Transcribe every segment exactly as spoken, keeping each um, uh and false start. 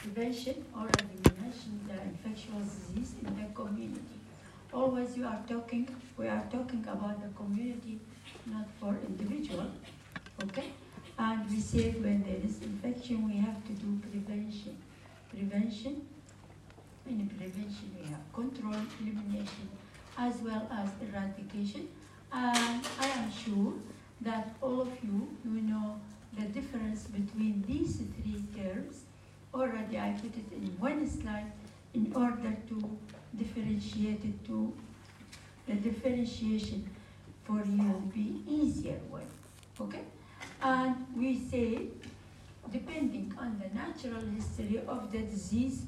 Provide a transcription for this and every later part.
prevention or elimination the infectious disease in the community. Always you are talking, we are talking about the community, not for individual, okay? And we said when there is infection, we have to do prevention. Prevention, in prevention we have control, elimination, as well as eradication. And I am sure that all of you, you know the difference between these three terms. Already I put it in one slide in order to differentiate it to the differentiation for you be easier way, okay? And we say, depending on the natural history of the disease,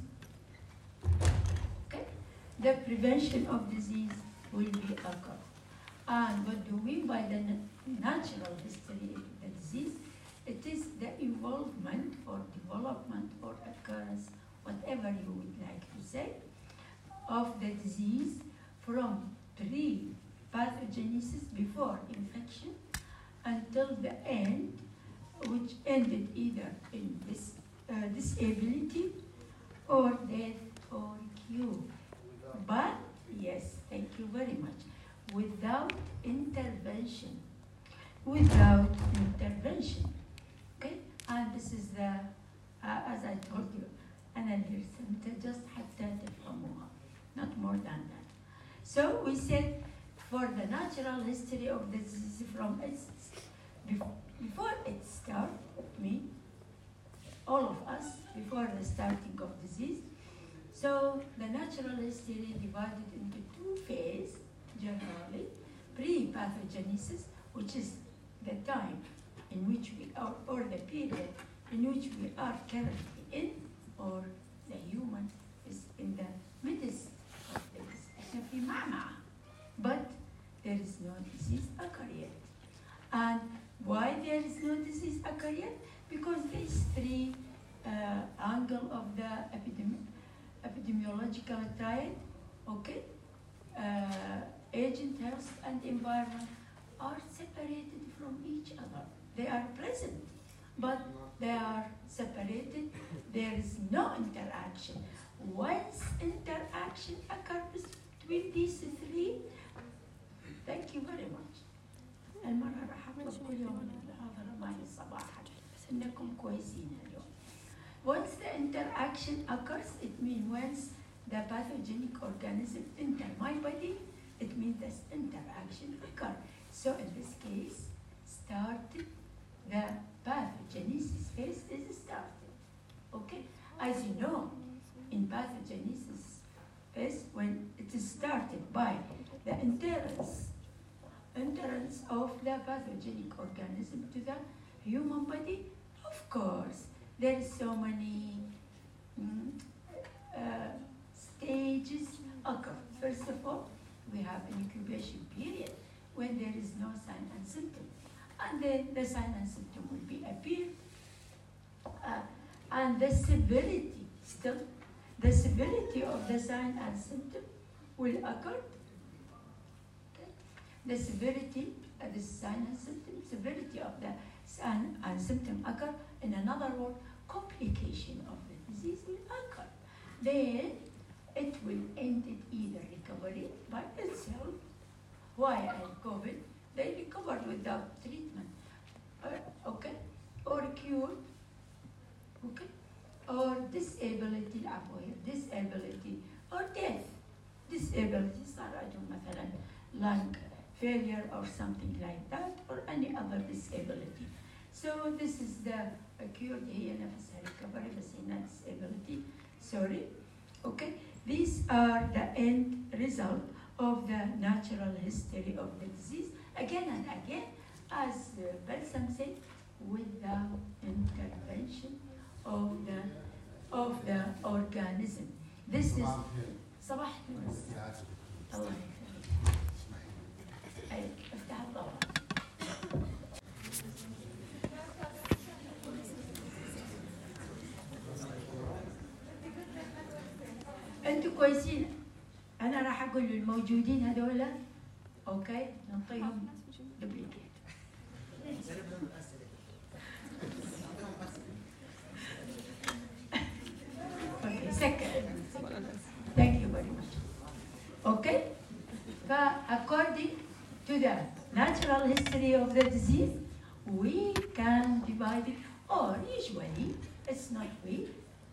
okay, the prevention of disease will be occur. And what do we mean by the natural history of the disease? It is the involvement or development or occurrence, whatever you would like to say, of the disease from pre-pathogenesis, before infection, until the end, which ended either in this uh, disability or death or cure. But, yes, thank you very much, without intervention, without intervention, okay? And this is the, uh, as I told you, أنا اللي رسمت just حتى تفهموها, not more than that. So we said for the natural history of the disease from its, before it started, me, all of us, before the starting of disease. So the natural history divided into two phases, generally, pre-pathogenesis, which is the time in which we are, or the period in which we are currently in, or the human is in the midst of this. But there is no disease occur yet. And why there is no disease occur yet? Because these three uh, angle of the epidemi epidemiological triad, okay, uh, agent, health, and environment are separated from each other. They are present, but they are separated. There is no interaction. Once interaction occurs between these three, thank you very much. المرة راح أقول كل يوم المحاضرة معي صباحا إنكم كويسين اليوم. Once the interaction occurs, it means once the pathogenic organism enter my body, it means this interaction occurs. So in this case, started, the pathogenesis phase is started. Okay? As you know, in pathogenesis phase, when it is started by the entrance, entrance of the pathogenic organism to the human body, of course, there is so many mm, uh, stages occur. First of all, we have an incubation period when there is no sign and symptom. And then the sign and symptom will be appear. Uh, and the severity, still, the severity of the sign and symptom will occur. Okay. The severity of the sign and symptom, severity of the sign and symptom occur. In another word, complication of the disease will occur. Then it will end in either recovery by itself. Why and COVID? They recovered without treatment, uh, okay, or cured, okay, or disability, disability, or death. Disability, مثلا lung failure or something like that, or any other disability. So this is the cured هي نفسها recovery بس هنا disability. Sorry, okay. These are the end result of the natural history of the disease. Again and again, as uh, Balsam said, without intervention of the of the organism. This is صباح الخير. الله يخليك. أي افتح الضوء. أنتوا كويسين. أنا راح أقول للموجودين هذولا أوكي نعطيهم دوبليكيت. to the natural history of the disease, we can divide it, or usually it's not we.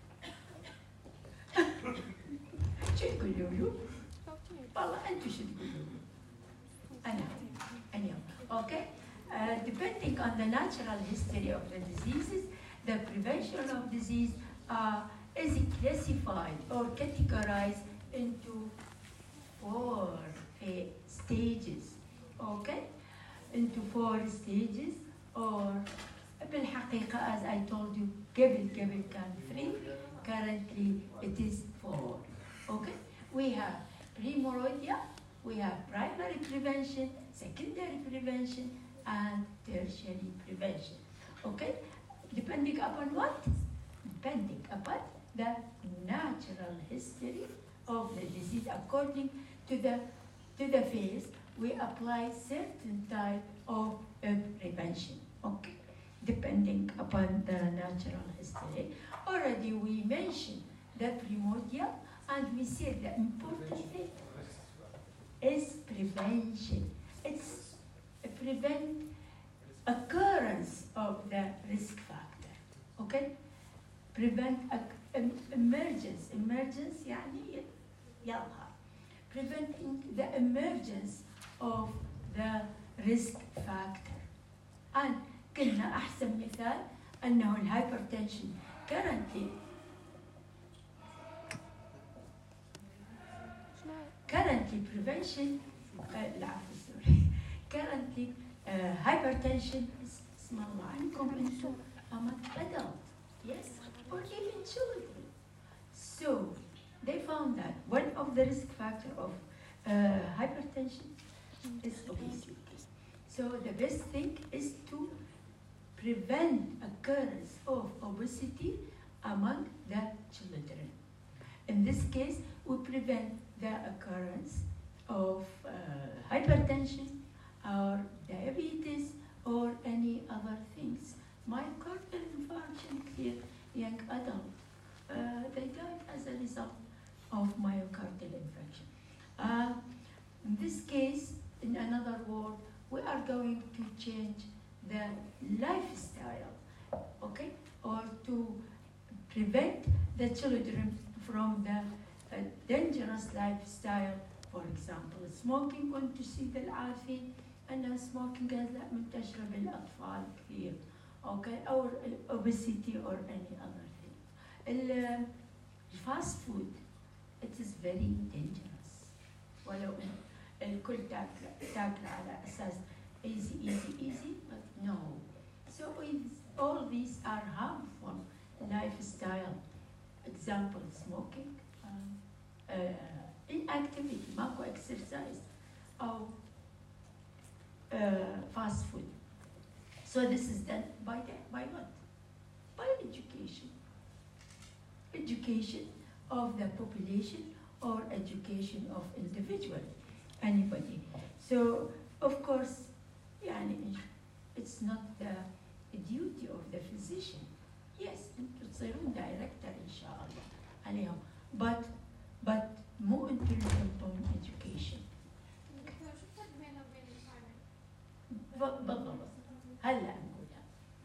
شو تقولوا له؟ والله أنتوا شو تقولوا له؟ أنا أنا okay. Uh, depending on the natural history of the diseases, the prevention of disease uh, is classified or categorized into four uh, stages, okay? Into four stages, or بالحقيقة, as I told you, قبل قبل كان three, currently it is four, okay? We have primordial, we have primary prevention, secondary prevention, and tertiary prevention, okay? Depending upon what? Depending upon the natural history of the disease. According to the to the phase, we apply certain type of uh, prevention, okay? Depending upon the natural history. Already we mentioned the primordial, and we said the important thing is prevention. It's prevent occurrence of the risk factor, okay? Prevent um, emergence. Emergence يعني يظهر. Preventing the emergence of the risk factor. And قلنا أحسن مثال أنه الهايبرتنشن currently currently prevention uh, العفو sorry currently uh, hypertension is اسم الله عنكم انتم among adult, yes, or even children. So they found that one of the risk factor of uh, hypertension is obesity. So the best thing is to prevent occurrence of obesity among the children. In this case, we prevent the occurrence of uh, hypertension or diabetes or any other things. Myocardial infarction, clear young adult, uh, they died as a result of myocardial infarction. Uh, in this case, in another word, we are going to change the lifestyle, okay, or to prevent the children from the uh, dangerous lifestyle. For example, smoking. كنت تشيد العارفين أن smoking لا منتشرة بالأطفال كثير، okay, or obesity or any other thing. ال fast food, it is very dangerous. ولو الكل تاكل تاكل على أساس easy easy easy, but no. So all these are harmful lifestyle. Example, smoking, um, uh, inactivity, ماكو exercise, or uh, fast food. So this is done by the, by what? By education. Education of the population or education of individual, anybody. So of course, يعني it's not the duty of the physician. Yes, انتوا تصيرون director إن شاء الله عليهم, but but مو انتوا اللي تعطون education. بالضبط. هلا نقولها.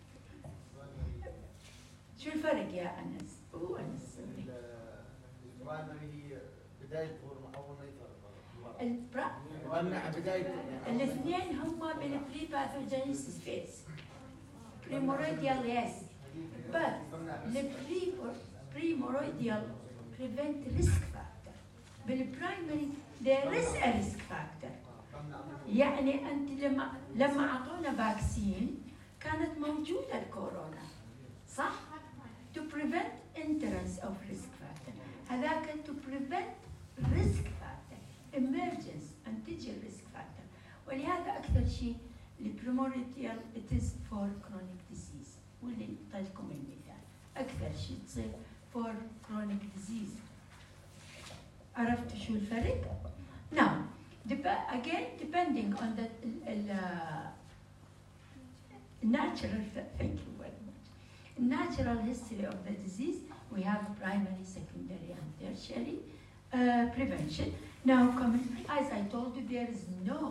شو الفرق يا أنس؟ هو أنس. البرايمري هي بداية أول ما يفرق. البرا بداية الاثنين هم بالبري باثوجينيسيس فيز. Primordial, yes, but the pre primordial prevent risk factor. بالبرايمري there is a risk factor. يعني أنت لما لما أعطونا فاكسين كانت موجودة الكورونا، صح؟ To prevent entrance of risk factor. هذاك to prevent risk factor, emergence and تجي risk factor. ولهذا أكثر شيء البريموريال it is for chronic disease. واللي نعطيكم المثال أكثر شيء تصير for chronic disease. عرفت شو الفرق؟ Now, dep- again depending on the uh, natural, thank you very much, natural history of the disease, we have primary, secondary, and tertiary uh, prevention. Now, coming, as I told you, there is no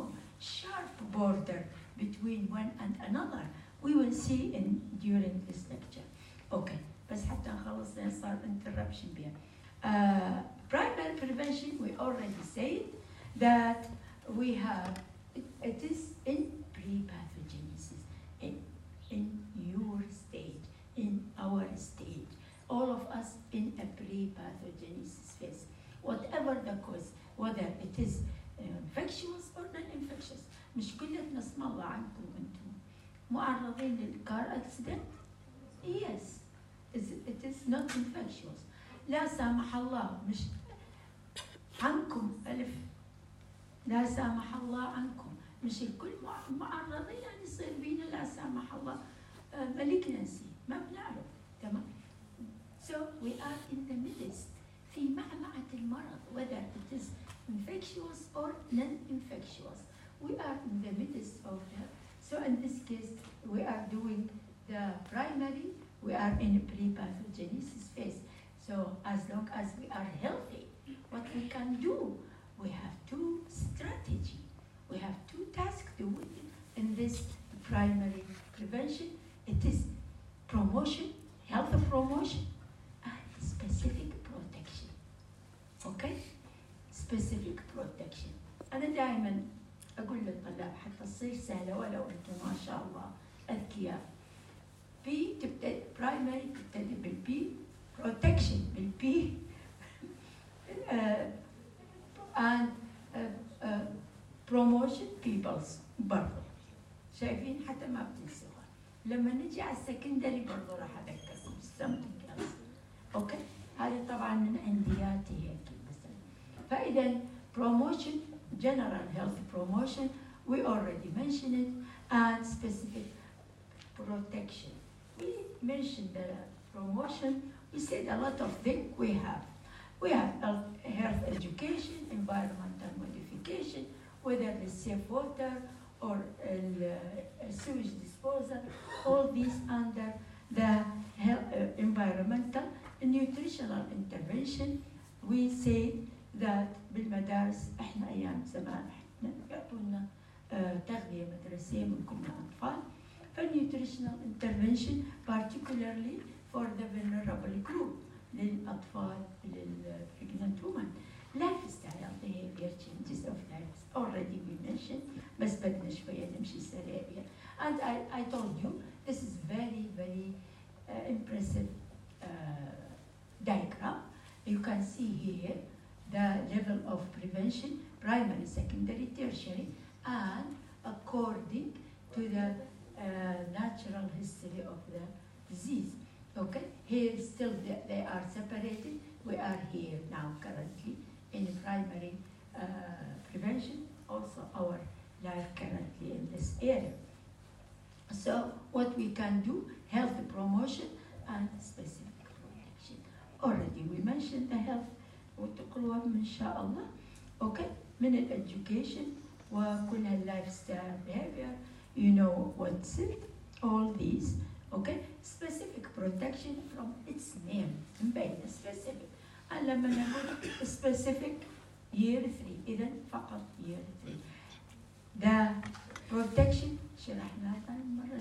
sharp border between one and another. We will see in during this lecture. Okay, بس حتى نخلص لأن صار interruption بها. Uh, primary prevention, we already said that we have, it, it is in pre-pathogenesis, in, in your stage, in our stage. All of us in a pre-pathogenesis phase. Whatever the cause, whether it is uh, infectious or non-infectious. مش كلنا اسم الله عنكم انتم معرضين للكار accident? Yes, it is not infectious. لا سامح الله مش عنكم ألف. لا سامح الله عنكم مش الكل معرضين يعني يصير بينا لا سامح الله malignancy ما بنعرف تمام. So we are in the midst في معمعة المرض whether it is infectious or non-infectious. We are in the midst of that. So in this case, we are doing the primary, we are in pre-pathogenesis phase. So as long as we are healthy, what we can do, we have two strategy. We have two tasks to do in this primary prevention. It is promotion, health promotion, and specific protection. Okay? Specific protection. أنا دائما أقول للطلاب حتى تصير سهلة ولو أنتم ما شاء الله أذكياء. بي تبتدي برايمري تبتدي بالبي protection بالبي and uh, uh, promotion peoples برضو. شايفين حتى ما بتنسوها. لما نجي على السكندري برضو راح أذكر something else. أوكي؟ هذه طبعا من عندياتي هيك مثلا. فإذا promotion, general health promotion, we already mentioned it, and specific protection. We mentioned the promotion, we said a lot of things we have. We have health education, environmental modification, whether it's safe water or uh, sewage disposal, all these under the health, uh, environmental and nutritional intervention. We say that بالمدارس احنا ايام زمان احنا يعطونا تغذيه مدرسيه من كنا اطفال. فالنيوتريشنال intervention particularly for the vulnerable group للاطفال للpregnant women. Lifestyle behavior changes of life already we mentioned بس بدنا شويه نمشي سريع بها. And I, I told you this is very very uh, impressive uh, diagram. You can see here the level of prevention, primary, secondary, tertiary, and according to the uh, natural history of the disease. Okay, here still they, they are separated. We are here now currently in primary uh, prevention, also our life currently in this area. So what we can do, health promotion and specific protection. Already we mentioned the health وتقلوهم إن شاء الله. Okay, من education وكل lifestyle behavior, you know what's it, all these. Okay, specific protection from its name, مبين specific. and لما نقول specific year three إذا فقط year three. The protection شرحناها مرة.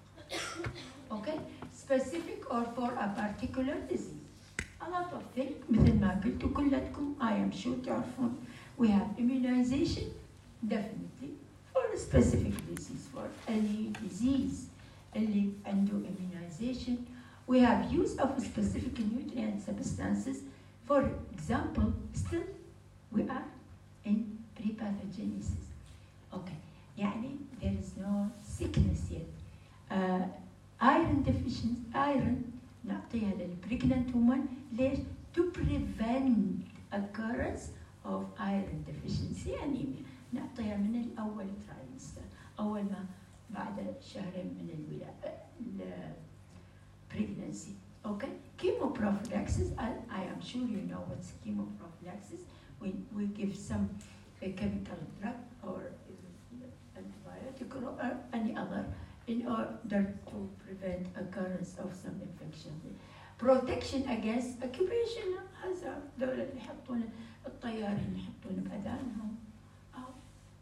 Okay, specific or for a particular disease. A lot of things مثل ما قلت كلكم I am sure تعرفون. We have immunization definitely for a specific disease, for any disease اللي عنده immunization. We have use of specific nutrient substances. For example, still we are in pre-pathogenesis. Okay, يعني there is no sickness yet. Uh, iron deficiency, iron نعطيها للpregnant woman ليش؟ To prevent occurrence of iron deficiency anemia. نعطيها من الأول trimester، أول ما بعد شهرين من الولادة pregnancy. Okay, chemoprophylaxis. I, I am sure you know what's chemoprophylaxis. We we give some a chemical drug or antibiotic or any other in order to prevent occurrence of some infection. Protection against occupational hazard. دول اللي يحطون الطيارين يحطون بأذانهم أو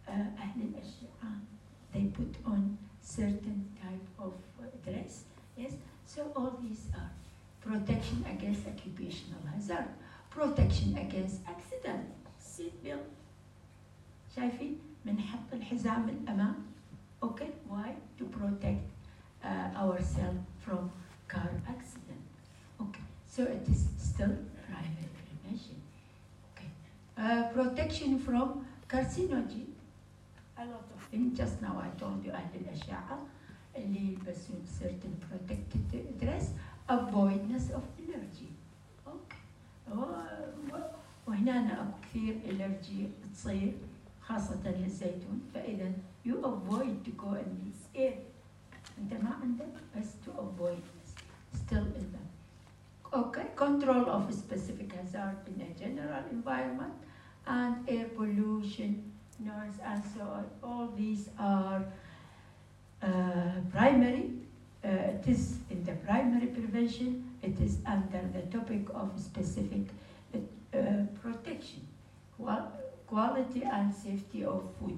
uh, أهل الأشعة, they put on certain type of uh, dress, yes? So all these are protection against occupational hazard, protection against accident, seat belt. شايفين؟ بنحط الحزام الأمام. Okay, why? To protect uh, ourselves from car accident. Okay, so it is still primary prevention. Okay, uh, protection from carcinogen. A lot of things. Just now I told you أهل الأشعة اللي يلبسون certain protected dress, avoidance of allergy. Okay. وهنا أكو كثير allergy تصير خاصة للزيتون، فإذا you avoid to go in this area. أنت ما عندك بس to avoid this. Still in them. Okay, control of specific hazard in a general environment and air pollution, noise, and so on. All these are uh, primary. Uh, it is in the primary prevention. It is under the topic of specific uh, protection, quality and safety of food.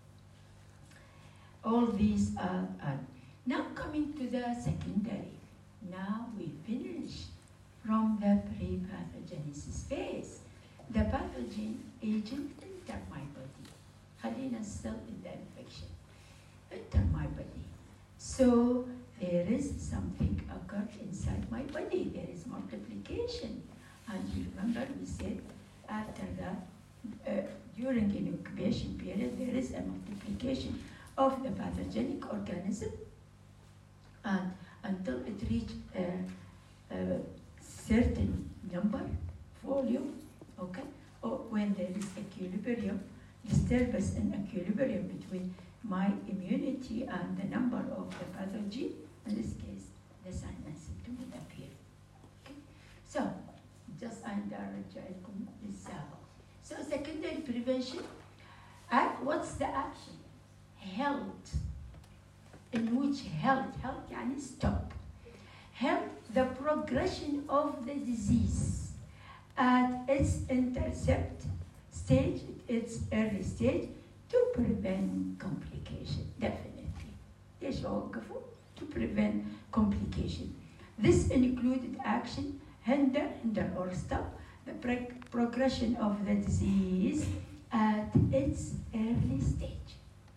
All these are, are. Now coming to the secondary. Now we finish from the pre-pathogenesis phase. The pathogen agent enter my body. خلينا still in the infection. Enter my body. So there is something occurred inside my body. There is multiplication. And you remember we said after that, uh, during an incubation period, there is a multiplication of the pathogenic organism, and until it reaches a, a certain number, volume, okay, or when there is equilibrium, disturbance in equilibrium between my immunity and the number of the pathogen, in this case, the sign and symptom will appear. Okay? So, just under this. So, secondary prevention, and what's the action? Health. In which health, health يعني stop. Help the progression of the disease at its intercept stage, its early stage, to prevent complication, definitely. ليش أوقفوا? To prevent complication. This included action, hinder, hinder or stop the pro- progression of the disease at its early stage.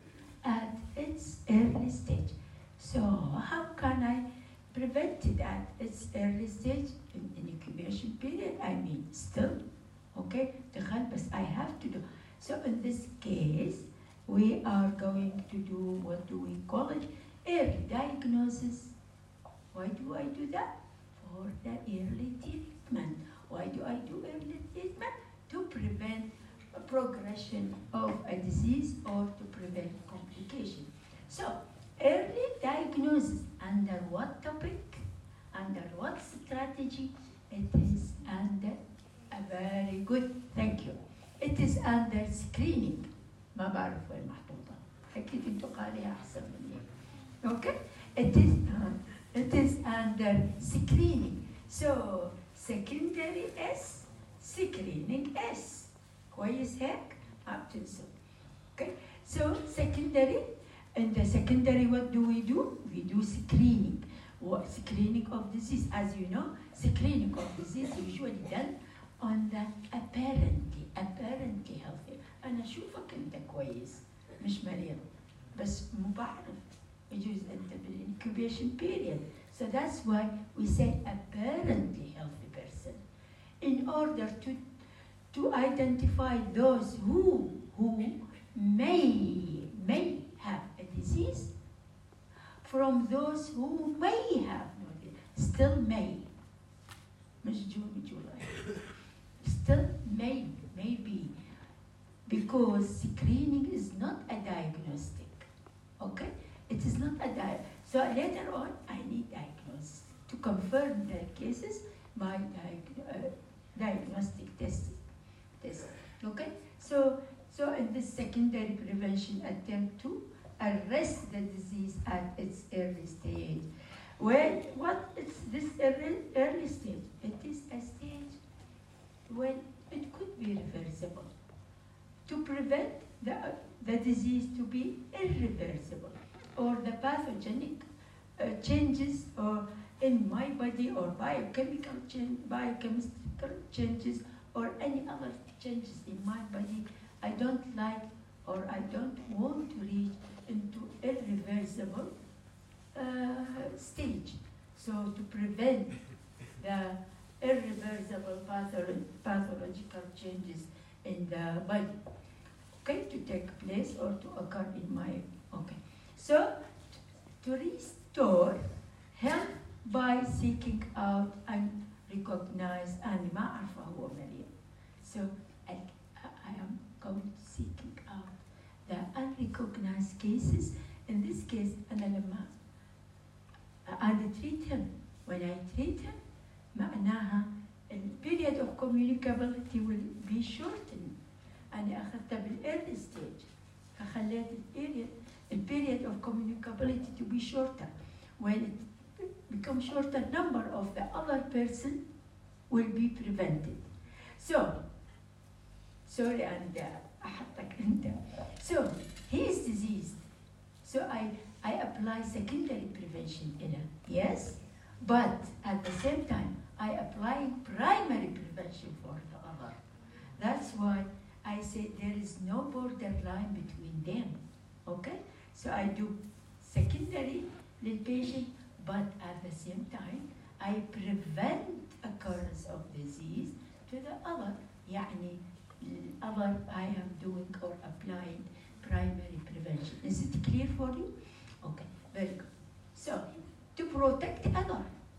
At its early stage. So how can I prevent it at its early stage in, in incubation period? I mean, still, okay, but I have to do. So in this case, we are going to do, what do we call it? Early diagnosis. Why do I do that? For the early treatment. Why do I do early treatment? To prevent a progression of a disease or to prevent complication. So, early diagnosis, under what topic? Under what strategy? It is under a very good, thank you. It is under screening. ما بعرف وين محطوطة. أكيد أنتوا قاريها أحسن مني. Okay? It is, uh, it is under screening. So, secondary S, screening S. كويس هيك؟ ما بتنسوا. Okay? So, secondary, in the secondary, what do we do? We do screening. What screening of disease? As you know, screening of disease usually done on the apparently, apparently healthy. أنا أشوفك أنت كويس مش مريض بس مو بعرف يجوز أنت بالincubation period. So that's why we say apparently healthy person. In order to to identify those who who may may have a disease from those who may have no disease. Still may. مش جول جول. Still may, maybe. Because screening is not a diagnostic, okay? It is not a diagnostic. So later on, I need diagnosis. To confirm the cases, my diag- uh, diagnostic test, test, okay? So, so in this secondary prevention attempt to arrest the disease at its early stage. Well, what is this early, early stage? It is a stage when it could be reversible. To prevent the, the disease to be irreversible, or the pathogenic uh, changes or in my body, or biochemical change, biochemical changes, or any other changes in my body, I don't like or I don't want to reach into irreversible uh, stage. So to prevent the irreversible patholo pathological changes in the body, okay, to take place or to occur in my, okay. So to restore health by seeking out and recognize and ما أعرفه هو مريض. So I, I am going to seeking out the unrecognized cases. In this case, أنا لما I treat him, when I treat him, معناها the period of communicability will be shortened. أنا أخذتها بالearly stage، فخليت الperiod the period of communicability to be shorter. When it becomes shorter, number of the other person will be prevented. So, sorry, and أحطك أنت. So he is diseased. So I I apply secondary prevention in it, yes, but at the same time I apply primary prevention for the other. That's why I say there is no borderline between them. Okay, so I do secondary patient, but at the same time I prevent occurrence of disease to the other. يعني other I am doing or applying primary prevention. Is it clear for you? Okay, very good. So to protect other.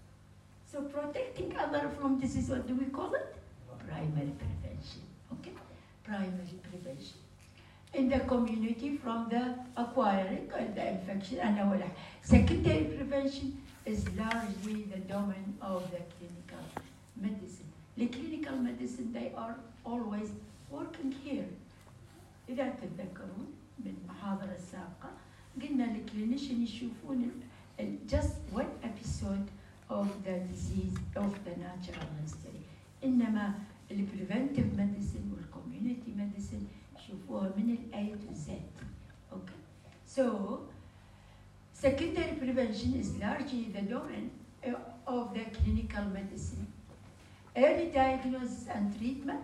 So protecting other from disease, what do we call it? Primary prevention. Okay, primary prevention. In the community from the acquiring and the infection and our secondary prevention is largely the domain of the clinical medicine. The clinical medicine, they are always working here. إذا تتذكرون بالمحاضرة السابقة قلنا الكلينيشن يشوفون just one episode of the disease of the natural history. إنما ال preventive medicine وال community medicine يشوفوها من ال A to Z. Okay. So secondary prevention is largely the domain of the clinical medicine. Early diagnosis and treatment.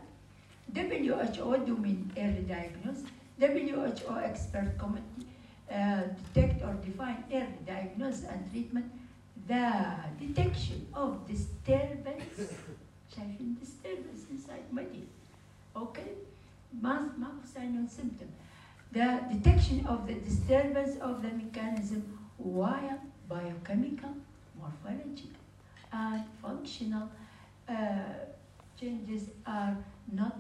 W H O do mean early diagnosis. W H O expert committee uh, detect or define early diagnosis and treatment. The detection of disturbance, شايفين disturbance inside body, okay? ما ماكو sign and symptom. The detection of the disturbance of the mechanism while biochemical, morphological, and functional uh, changes are not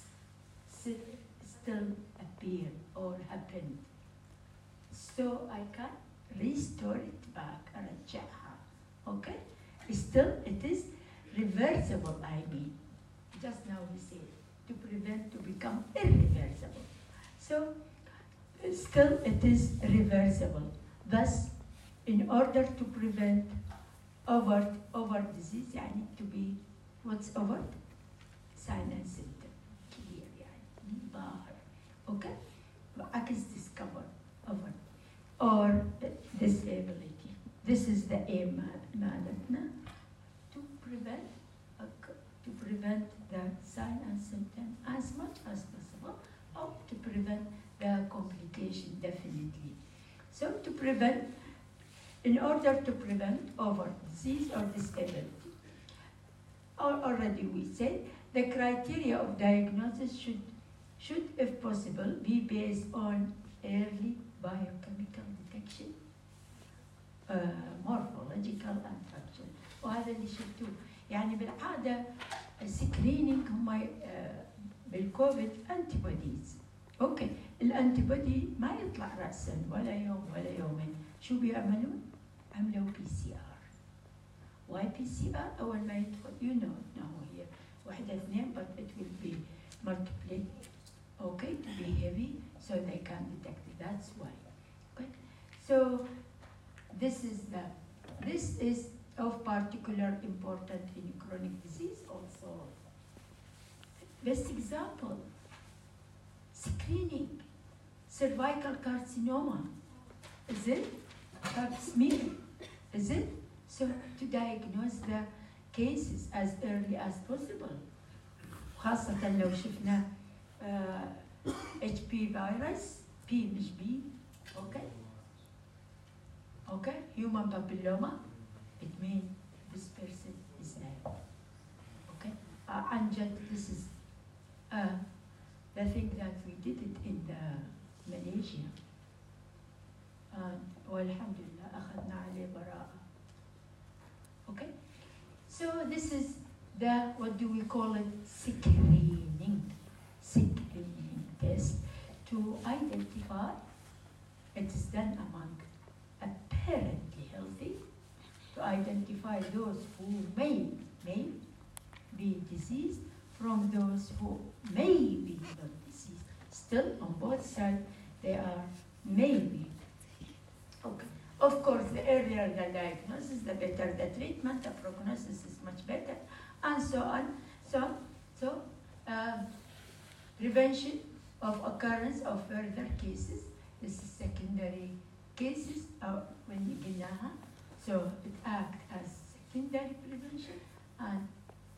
still appear or happen. So I can restore it back and أرجعها. Okay? Still, it is reversible, I mean. Just now we said, to prevent to become irreversible. So, still it is reversible. Thus, in order to prevent overt, overt disease, يعني to be, what's overt? Sign and symptom. Clear, يعني ظاهر. Okay? عكس discover, overt. Or disability. This is the aim, مالتنا, to prevent uh, to prevent the sign and symptom as much as possible, or to prevent the complication definitely. So to prevent, in order to prevent overt disease or disability, or already we said the criteria of diagnosis should, should if possible, be based on early biochemical detection, uh, morphological and functional. وهذا اللي شفتوه. يعني بالعادة السكرينينج هم بالكوفيد انتي بوديز. اوكي، الانتي بودي ما يطلع راسا ولا يوم ولا يومين، شو بيعملون؟ عملوا بي سي ار. واي بي سي ار؟ اول ما يدخل يو نو نو هي واحدة اثنين but it will be multiplied. Okay, to be heavy so they can detect it. That's why. Okay, so this is the this is of particular importance in chronic disease also. Best example, screening. cervical carcinoma, is it? Pap smear, is it? So to diagnose the cases as early as possible. خاصة لو شفنا uh, H P virus, P مش B, okay? Okay, human papilloma, it means this person is there. Okay, uh, and just this is uh, the thing that we did it in the Malaysia. And والحمد لله أخذنا عليه براءة. Okay, so this is the, what do we call it, screening, screening test to identify. It is done among apparently healthy, to identify those who may, may be diseased from those who may be not diseased. Still, on both sides, they are maybe. Okay. Of course, the earlier the diagnosis, the better the treatment, the prognosis is much better, and so on. So, so uh, prevention of occurrence of further cases. This is secondary cases, uh, when you قلناها. So it acts as secondary prevention and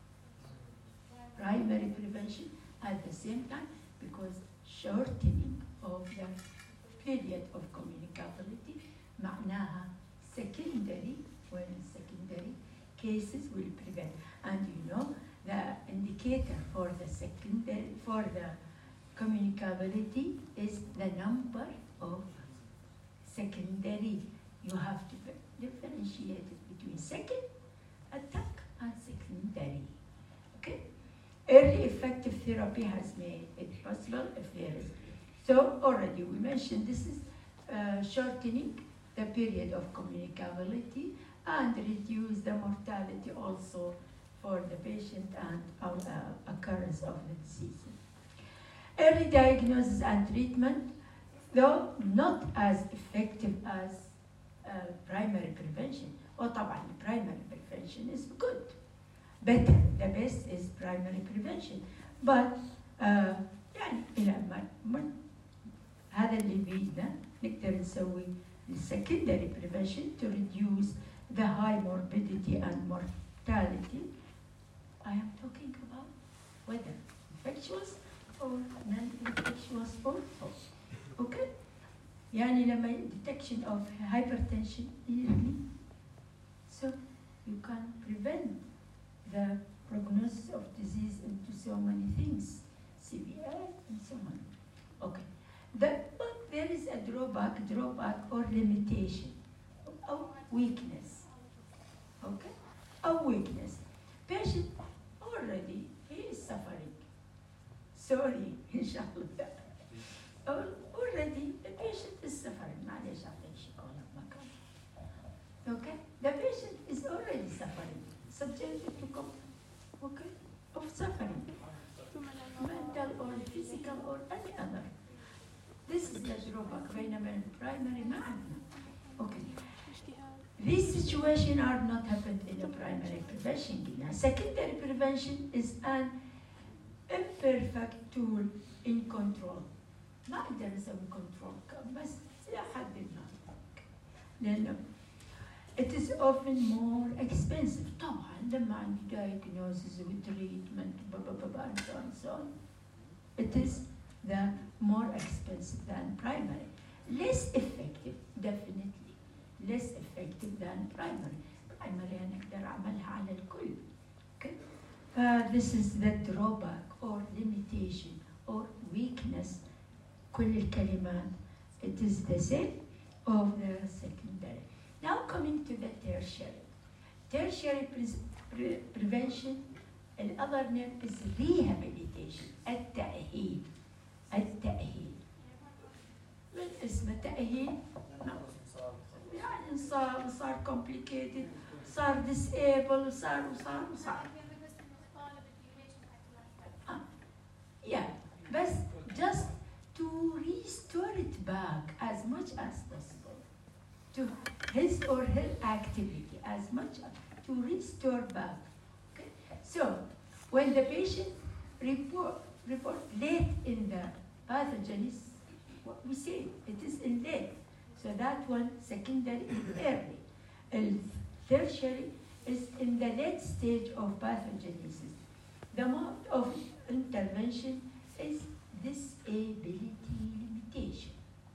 primary prevention at the same time, because shortening of the period of communicability معناها secondary, when secondary cases will prevent. And you know, the indicator for the secondary, for the communicability is the number of secondary. You have to differentiate it between second attack and secondary. Okay? Early effective therapy has made it possible if there is. So already we mentioned this is uh, shortening the period of communicability and reduce the mortality also for the patient and uh, occurrence of the disease. Early diagnosis and treatment, though not as effective as uh, primary prevention. Oh, طبعا primary prevention is good. Better, the best is primary prevention. But uh, يعني إلى ما ما هذا اللي بيدنا نقدر نسوي secondary prevention to reduce the high morbidity and mortality. I am talking about whether infectious or non-infectious also. Okay? يعني لما detection of hypertension early, so you can prevent the prognosis of disease into so many things, C V A and so on. Okay. The, but there is a drawback, drawback or limitation, or weakness. Okay? A weakness. Patient already, he is suffering. Sorry, inshallah. Already, the patient is suffering. Okay? The patient is already suffering, subjected to come, okay, of suffering, mental or physical or any other. This is the drawback. بينما primary ما عندنا. Okay. These situations are not happened in the primary prevention. Secondary prevention is an imperfect tool in control. ما أقدر أسوي control بس إلى حد ما. لأنه it is often more expensive. طبعا لما عندي diagnosis with treatment and so on and so on. It is the more expensive than primary. Less effective, definitely. Less effective than primary. Primary أنا أقدر أعملها على الكل. Okay? Uh, this is the drawback or limitation or weakness. كل الكلمات. It is the same of the secondary. Now coming to the tertiary. Tertiary pre pre prevention, the other name is rehabilitation. التأهيل. التأهيل. من اسمه تأهيل؟ يعني صار صار complicated، صار disabled، صار وصار وصار. آه. Yeah, but just to restore it back as much as possible to his or her activity, as much as to restore back. Okay? So when the patient report report late in the pathogenesis what we say. It is in late. So that one, secondary is early. And tertiary is in the late stage of pathogenesis. The mode of intervention is disability limitation.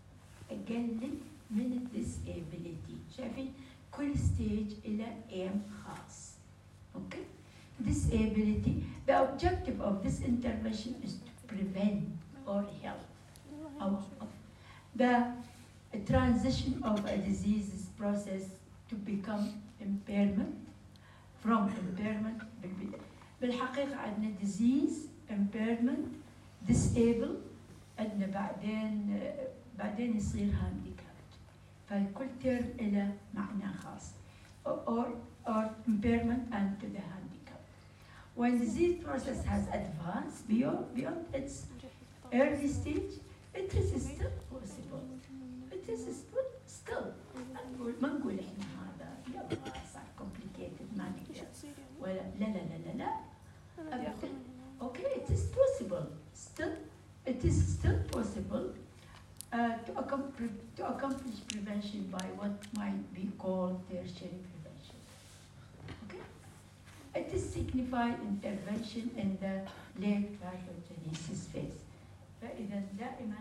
أقلل من disability. شايفين كل stage إلى aim خاص. Okay? Disability. The objective of this intervention is to prevent or help our the transition of a disease process to become impairment from impairment. بالحقيقة عندنا disease, impairment, disable، عندنا بعدين بعدين يصير handicapped. فكل ترم له معنى خاص. or or impairment and to the handicap. When disease process has advanced beyond beyond its early stage, it is still possible. It is still still. ما نقول إحنا هذا يلا صار complicated ما نقدر ولا لا لا لا لا لا. أبدا. Okay, it is possible. Still, it is still possible uh, to accomplish to accomplish prevention by what might be called tertiary prevention. Okay, it is signified intervention in the late pathogenesis phase. فإذا دائما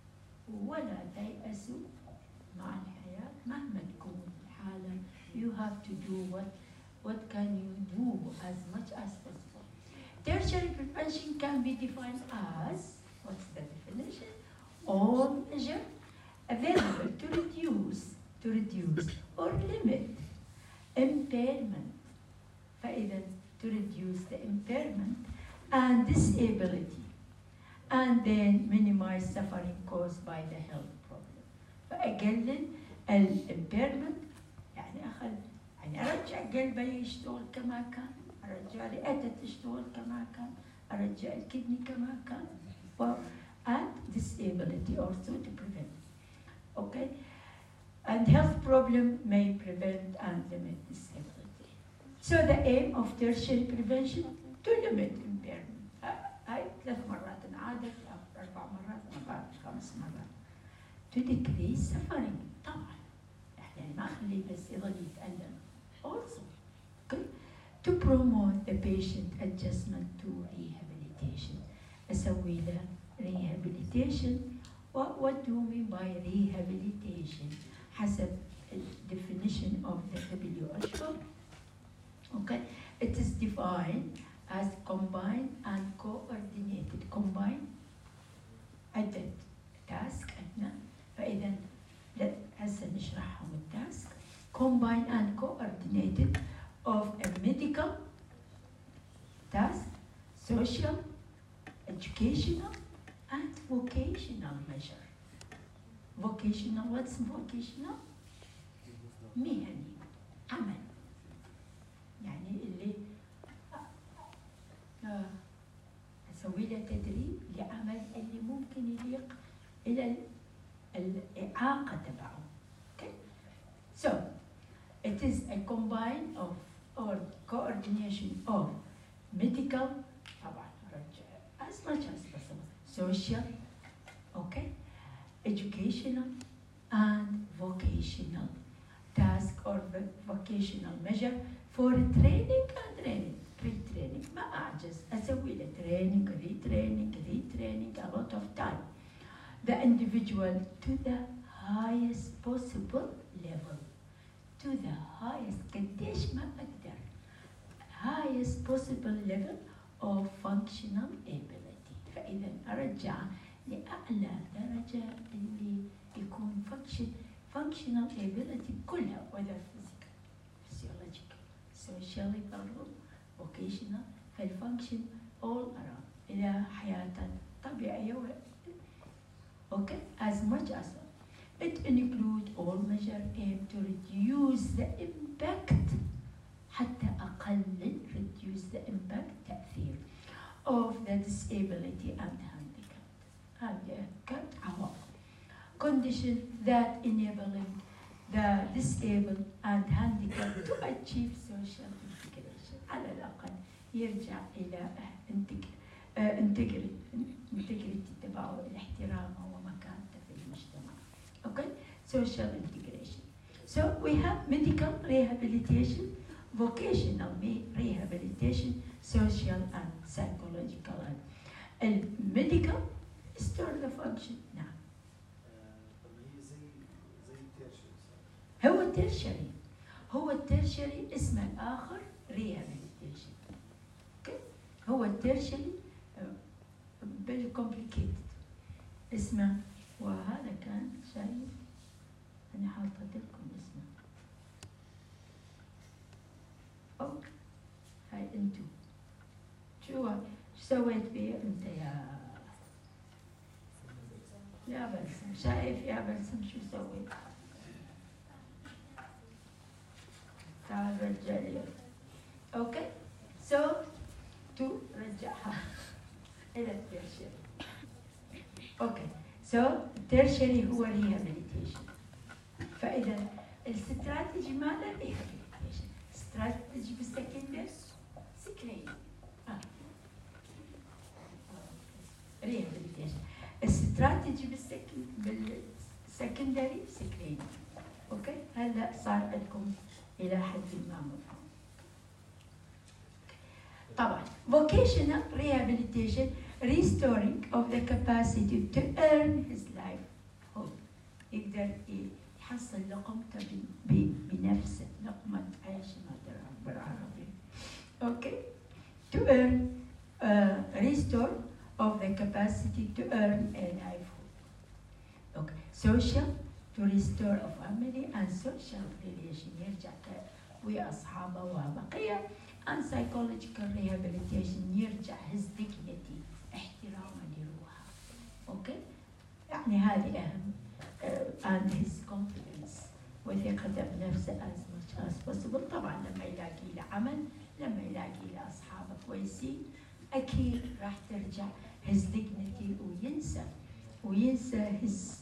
ولا تيأسوا مع الحياة مهما تكون الحالة. You have to do what what can you do as much as possible. Tertiary prevention can be defined as, what's the definition? All measures available to reduce to reduce or limit impairment. فإذا to reduce the impairment and disability, and then minimize suffering caused by the health problem. فأقلل الامبيرمنت يعني أخذ يعني أرجع قلبي يشتغل كما كان، أرجع رئتي تشتغل كما كان، أرجع الكدني كما كان. And disability also to prevent. Okay? And health problem may prevent and limit disability. So the aim of tertiary prevention to limit impairment. هاي ثلاث مرات انعادت أو أربع مرات أو بعد خمس مرات. To decrease suffering. طبعا. يعني ما أخليه بس يظل يتألم. Also. Okay? To promote the patient adjustment to rehabilitation. أسوي له rehabilitation. What, what do we mean by rehabilitation? حسب definition of the W H O. Okay, it is defined as combined and coordinated. Combined عدة task عندنا. فإذا هسه نشرحهم التاسك. Combined and coordinated of a medical task, social, educational, and vocational measure. Vocational, what's vocational? مهني، عمل. يعني اللي أسوي له تدريب لعمل اللي ممكن يليق إلى الإعاقة تبعه. Okay? So, it is a combine of or coordination of medical, طبعا as much as possible, social, okay, educational, and vocational task or vocational measure for training and training. Pre-training, ما أعجز أسوي له training, retraining, retraining a lot of time. The individual to the highest possible level. To the highest, قديش ما أقدر. Highest possible level of functional ability. فإذا أرجع لأعلى درجة اللي يكون function, functional ability كلها whether physical, physiological, socially برضو, vocational, فالfunction all around إلى حياة طبيعية. Okay, as much as it includes all measures aim to reduce the impact حتى أقلل reduce the impact تأثير of the disability and handicap. Handicap عوائق. Condition that enabling the disabled and handicapped to achieve social integration. على الأقل يرجع إلى integrity integrity تبعه الاحترام ومكانته في social integration. So we have medical rehabilitation, vocational me- rehabilitation, social and psychological. And medical restore the function. نعم. طب هي زي زي التيرشري صح؟ هو الترشري هو الترشري اسمه الآخر rehabilitation. اوكي هو الترشري بالكومبليكيتد اسمه، وهذا كان شايف أنا حاطة لكم اسمه. أوكي هاي أنتو شو شو سويت بيه أنت يا يا بلسم؟ شايف يا بلسم شو سويت؟ تعال رجع لي. أوكي سو تو رجعها إلى الترشري. أوكي سو الترشري هو rehabilitation. فإذا الاستراتيجي ماله rehabilitation، استراتيجي بالسكندري سكرين آه. rehabilitation، استراتيجي بالسكن بالسكندري سكرين. أوكي هلا صار عندكم إلى حد ما مفهوم. طبعا vocational rehabilitation restoring of the capacity to earn his livelihood. يقدر يحصل لقمته بنفسه، لقمة عيش ما بالعربي. Okay. To earn uh, restore of the capacity to earn a livelihood. Okay. Social to restore a family and social relation يرجع ويا أصحابه وبقية. And psychological rehabilitation يرجع his dignity احترامه لروحه. اوكي يعني هذه اهم uh, and his confidence وثقته بنفسه as much as possible. طبعا لما يلاقي له عمل، لما يلاقي له اصحابه كويسين، اكيد راح ترجع his dignity وينسى وينسى his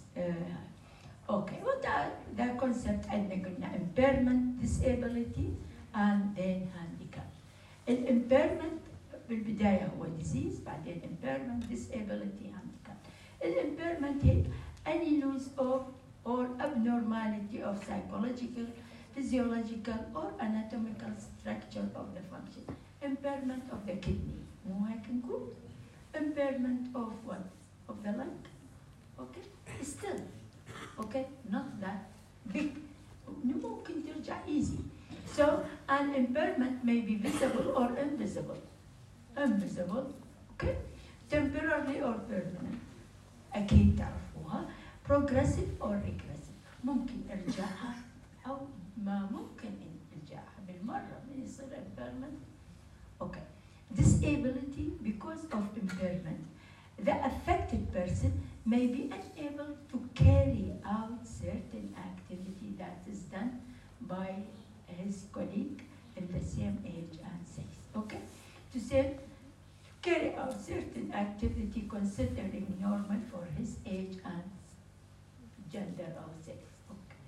uh, اوكي وده ده كونسبت عندنا قلنا impairment disability and then handicap. الامبيرمنت بالبداية هو disease، بعدين impairment disability handicap. الامبيرمنت هي any loss of or abnormality of psychological, physiological or anatomical structure of the function. Impairment of the kidney مو هيك نقول؟ impairment of what? Of the lung. Okay? Still okay not that big. ممكن ترجع easy. So an impairment may be visible or invisible. Invisible, okay? Temporarily or permanent. أكيد تعرفوها. Progressive or regressive. ممكن إرجاعها أو ما ممكن إرجاعها بالمرة من يصير impairment. Okay. Disability because of impairment. The affected person may be unable to carry out certain activity that is done by his colleague in the same age and sex. Okay? To say, carry out certain activity considering normal for his age and gender or sex. Okay.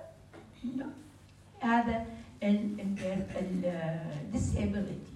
No. هذا ال ال disability.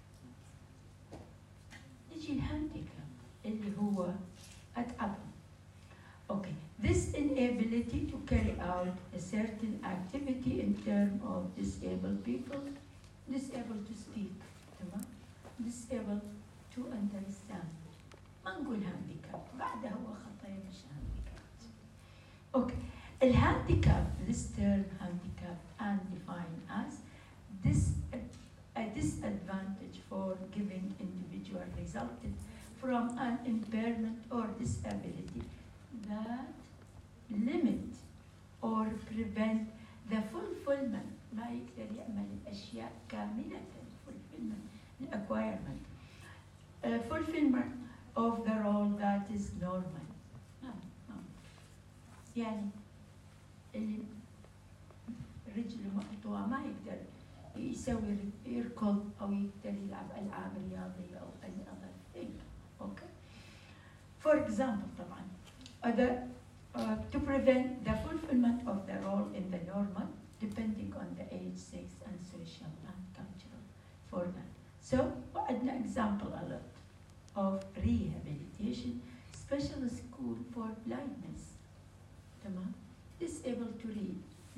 نجي الهانديكاب اللي هو أتعبهم. Okay. This inability to carry out a certain activity in terms of disabled people, disabled to speak, تمام? Disabled to understand. ما نقول handicap، بعدها هو خطية مش handicap. Okay. الهانديكاب, this term handicap and defined as this a disadvantage for giving individual resulted from an impairment or disability that limit or prevent the fulfillment. ما يقدر يعمل الأشياء كاملة. fulfillment, acquirement, uh, fulfillment of the role that is normal. no, no. يعني اللي رجله مقطوعة ما يقدر يسوي يركض أو يقدر يلعب ألعاب رياضية أو any other thing. Okay. For example, طبعا other uh, to prevent the fulfillment of the role in the normal, depending on the age, sex, and social and cultural for that. So, عندنا example a lot of rehabilitation, special school for blindness. تمام. Disabled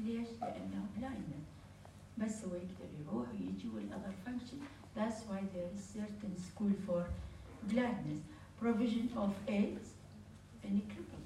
ليش؟ لأنه blindness. بس هو يقدر يروح ويجي والأذر function. That's why there is certain school for blindness. Provision of aids in cripple.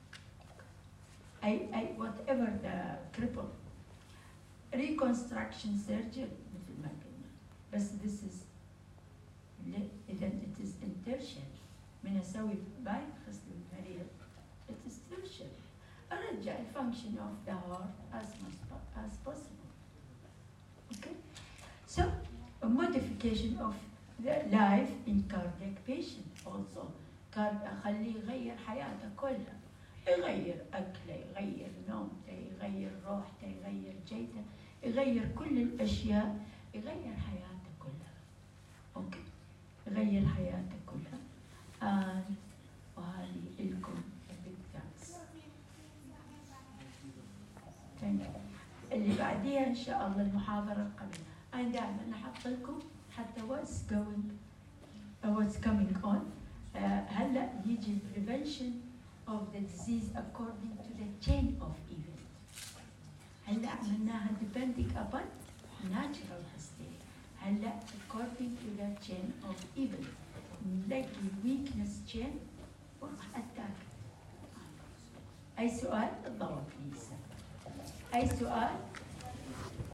I, I, whatever the cripple. Reconstruction surgery مثل ما قلنا. بس this is إذا it is tertiary. من أسوي bypass للمريض it is tertiary. أرجع the function of the heart as much as possible. Okay? So, a modification of the life in cardiac patient also. كان أخليه يغير حياته كلها. يغير أكله، يغير نومته، يغير روحته، يغير جيته، يغير كل الأشياء، يغير حياته كلها. أوكي؟ يغير حياته كلها. آه وهذه لكم بالتاكس. اللي بعديها إن شاء الله المحاضرة القادمة. أنا دائما أحط لكم حتى what's going uh, what's coming on. Uh, هلا يجي prevention of the disease according to the chain of event. هلا عملناها depending upon natural history. هلا according to the chain of event. نلاقي weakness chain وراح attack. أي سؤال؟ الضوء بليز. أي سؤال؟